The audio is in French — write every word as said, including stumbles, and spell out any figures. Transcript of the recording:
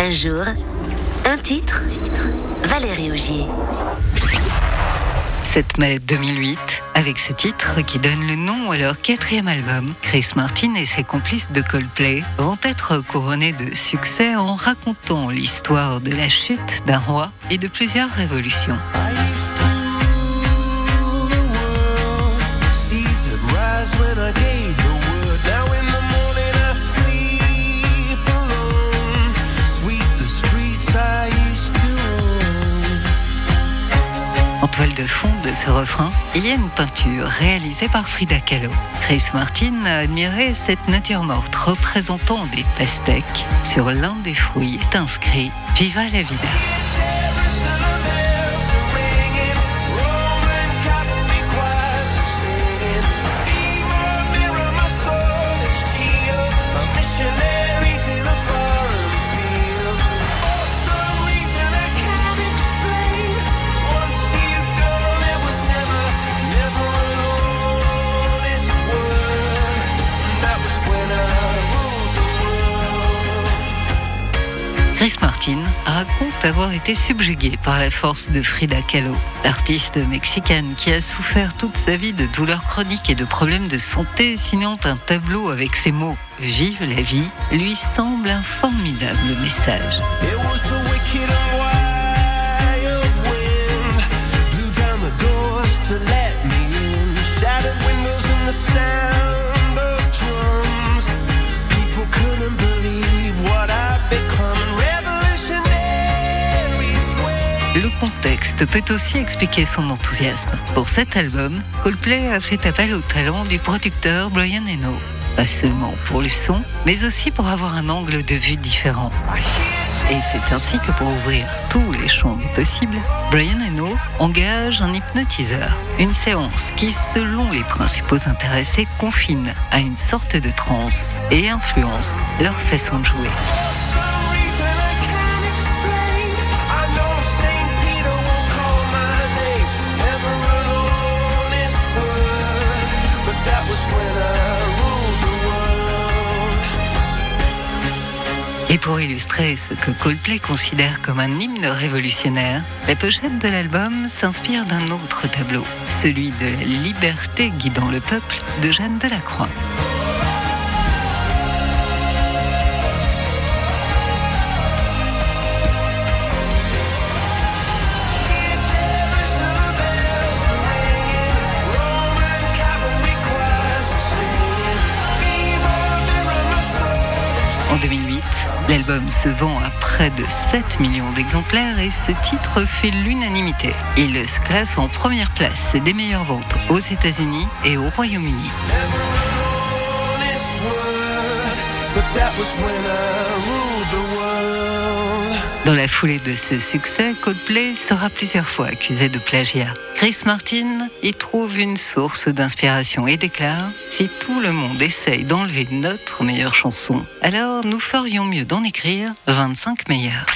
Un jour, un titre, Valérie Augier. sept mai deux mille huit, avec ce titre qui donne le nom à leur quatrième album, Chris Martin et ses complices de Coldplay vont être couronnés de succès en racontant l'histoire de la chute d'un roi et de plusieurs révolutions. En toile de fond de ce refrain, il y a une peinture réalisée par Frida Kahlo. Chris Martin a admiré cette nature morte représentant des pastèques. Sur l'un des fruits est inscrit « Viva la vida ». Chris Martin raconte avoir été subjugué par la force de Frida Kahlo. L'artiste mexicaine qui a souffert toute sa vie de douleurs chroniques et de problèmes de santé, signant un tableau avec ces mots « Vive la vie », lui semble un formidable message. Le contexte peut aussi expliquer son enthousiasme. Pour cet album, Coldplay a fait appel au talent du producteur Brian Eno. Pas seulement pour le son, mais aussi pour avoir un angle de vue différent. Et c'est ainsi que pour ouvrir tous les champs du possible, Brian Eno engage un hypnotiseur. Une séance qui, selon les principaux intéressés, confine à une sorte de transe et influence leur façon de jouer. Et pour illustrer ce que Coldplay considère comme un hymne révolutionnaire, la pochette de l'album s'inspire d'un autre tableau, celui de la liberté guidant le peuple de Jeanne Delacroix. En deux mille huit, l'album se vend à près de sept millions d'exemplaires et ce titre fait l'unanimité. Il se classe en première place des meilleures ventes aux États-Unis et au Royaume-Uni. Dans la foulée de ce succès, Coldplay sera plusieurs fois accusé de plagiat. Chris Martin y trouve une source d'inspiration et déclare « Si tout le monde essaye d'enlever notre meilleure chanson, alors nous ferions mieux d'en écrire vingt-cinq meilleures ».